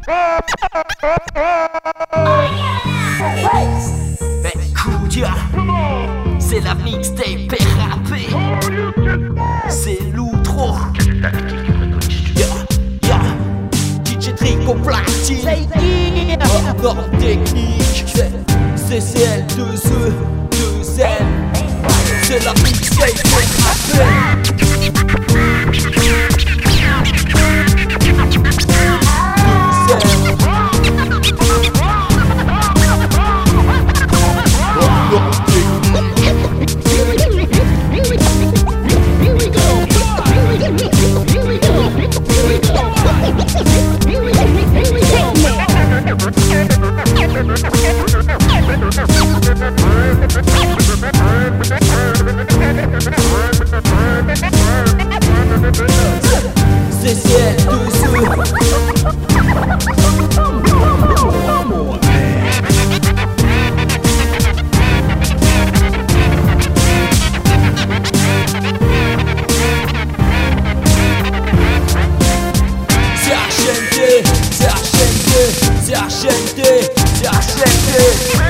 Koudia, c'est la mixtape râpée. C'est l'outro. DJ Trick au platine. Norme technique. C'est celle de ce, de elle. C'est la mixtape râpée. C'est celle de ce. C'est argenté, c'est argenté, c'est argenté, c'est argenté.